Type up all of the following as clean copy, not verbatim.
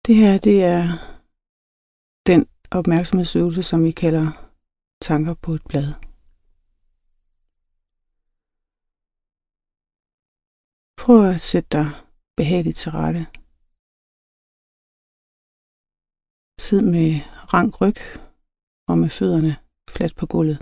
Det her, det er den opmærksomhedsøvelse, som vi kalder tanker på et blad. Prøv at sætte dig behageligt til rette. Sid med rank ryg og med fødderne fladt på gulvet.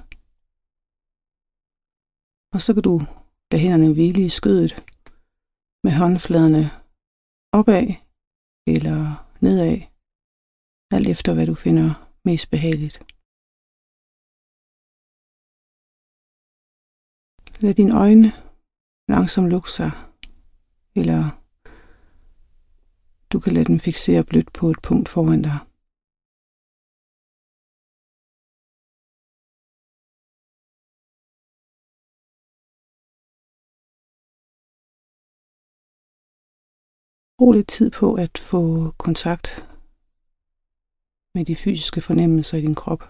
Og så kan du lade hænderne hvile i skødet med håndfladerne opad eller nedad, alt efter hvad du finder mest behageligt. Lad dine øjne langsomt lukke sig, eller du kan lade dem fiksere blødt på et punkt foran dig. Brug lidt tid på at få kontakt med de fysiske fornemmelser i din krop.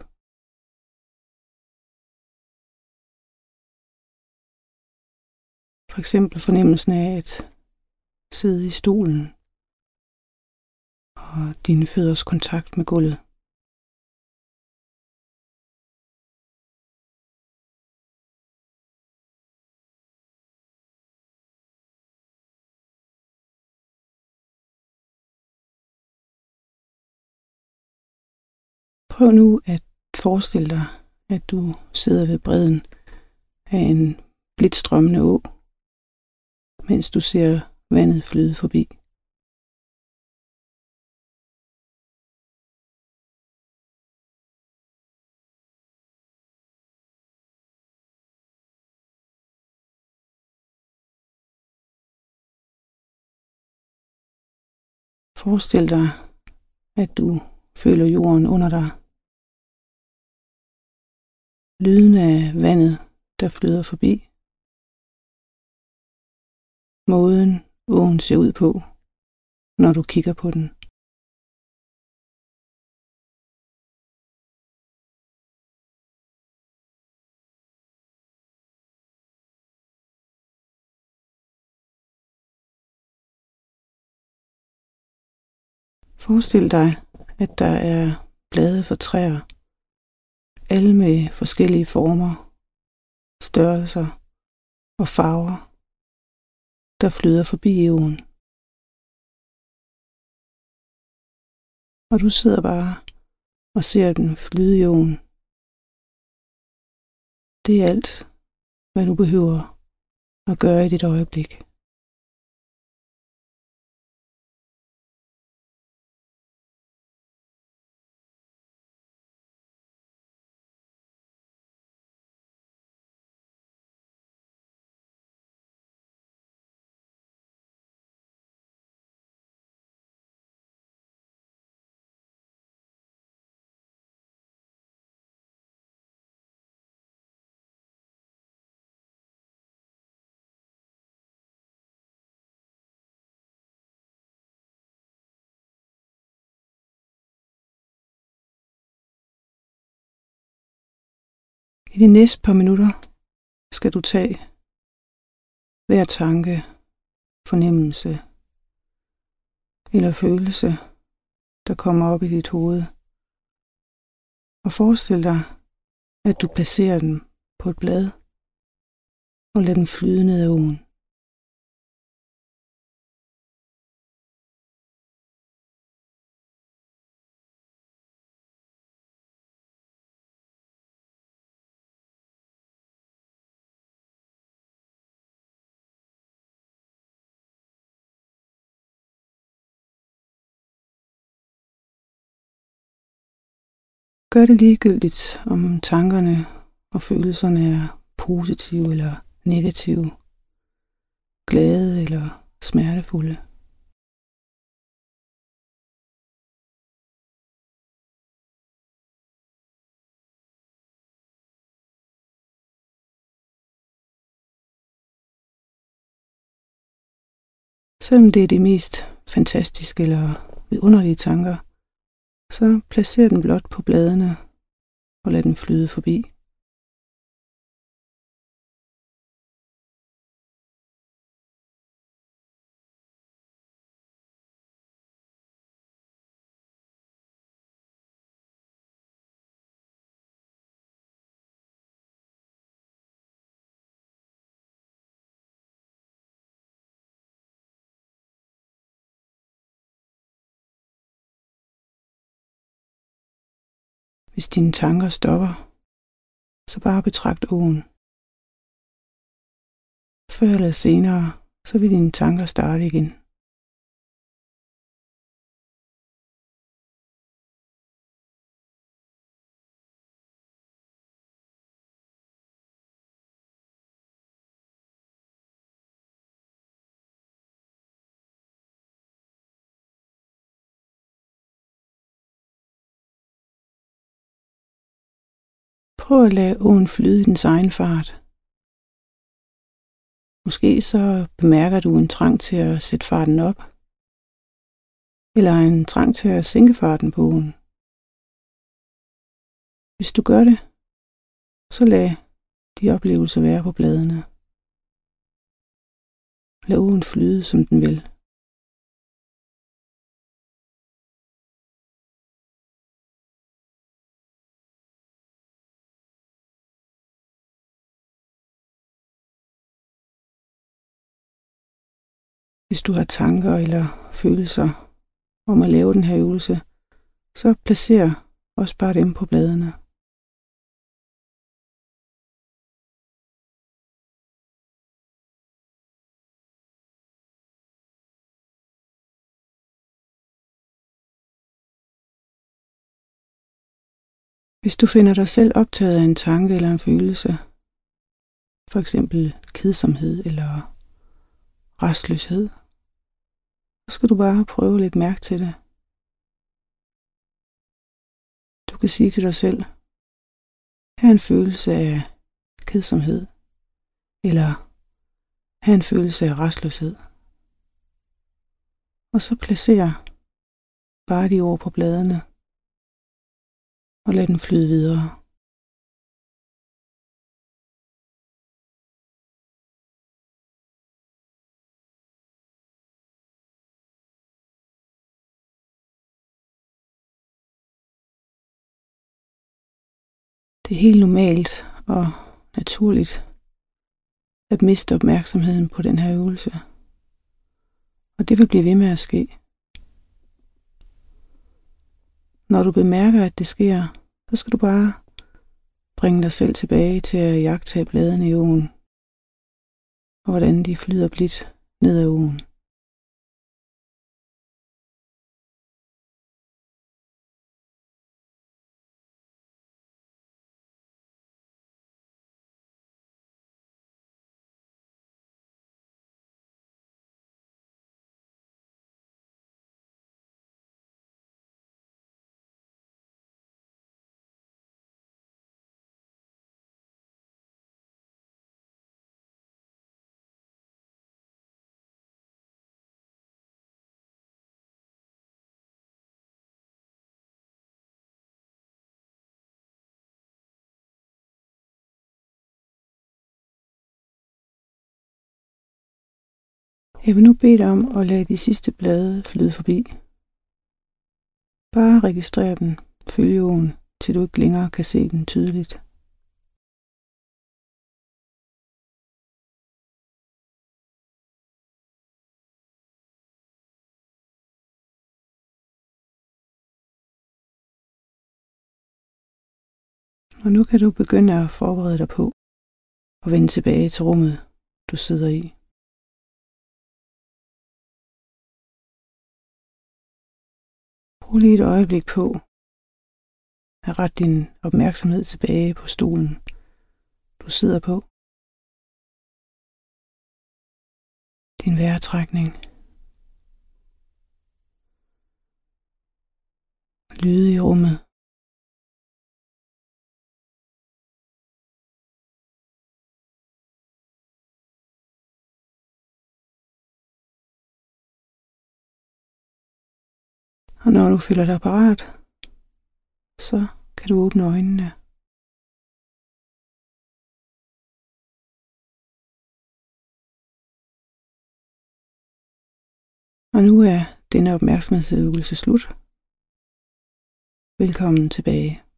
For eksempel fornemmelsen af at sidde i stolen og dine fødders kontakt med gulvet. Prøv nu at forestille dig, at du sidder ved bredden af en blidt strømmende å, mens du ser vandet flyde forbi. Forestil dig, at du føler jorden under dig. Lyden af vandet, der flyder forbi. Måden åen ser ud på, når du kigger på den. Forestil dig, at der er blade for træer, alle med forskellige former, størrelser og farver, der flyder forbi åen. Og du sidder bare og ser den flyde i åen. Det er alt, hvad du behøver at gøre i dit øjeblik. I de næste par minutter skal du tage hver tanke, fornemmelse eller følelse, der kommer op i dit hoved, og forestil dig, at du placerer den på et blad og lader den flyde ned ad åen. Gør det ligegyldigt, om tankerne og følelserne er positive eller negative, glade eller smertefulde. Selvom det er de mest fantastiske eller vidunderlige tanker, så placer den blot på bladene og lad den flyde forbi. Hvis dine tanker stopper, så bare betragt åen. Før eller senere, så vil dine tanker starte igen. Prøv at lade åen flyde i dens egen fart. Måske så bemærker du en trang til at sætte farten op, eller en trang til at sænke farten på åen. Hvis du gør det, så lad de oplevelser være på bladene. Lad åen flyde, som den vil. Hvis du har tanker eller følelser om at lave den her øvelse, så placer også bare dem på bladene. Hvis du finder dig selv optaget af en tanke eller en følelse, for eksempel kedsomhed eller rastløshed, så skal du bare prøve at lægge mærke til det. Du kan sige til dig selv, her er en følelse af kedsomhed, eller her er en følelse af rastløshed. Og så placer bare de ord på bladene, og lad den flyde videre. Det er helt normalt og naturligt at miste opmærksomheden på den her øvelse. Og det vil blive ved med at ske. Når du bemærker, at det sker, så skal du bare bringe dig selv tilbage til at iagttage bladene i åen, og hvordan de flyder blidt ned ad åen. Jeg vil nu bede dig om at lade de sidste blade flyde forbi. Bare registrer den, følge åen, til du ikke længere kan se den tydeligt. Og nu kan du begynde at forberede dig på at vende tilbage til rummet, du sidder i. Brug lige et øjeblik på at rette din opmærksomhed tilbage på stolen, du sidder på. Din vejrtrækning. Lyde i rummet. Og når du føler dig parat, så kan du åbne øjnene. Og nu er denne opmærksomhedsøvelse slut. Velkommen tilbage.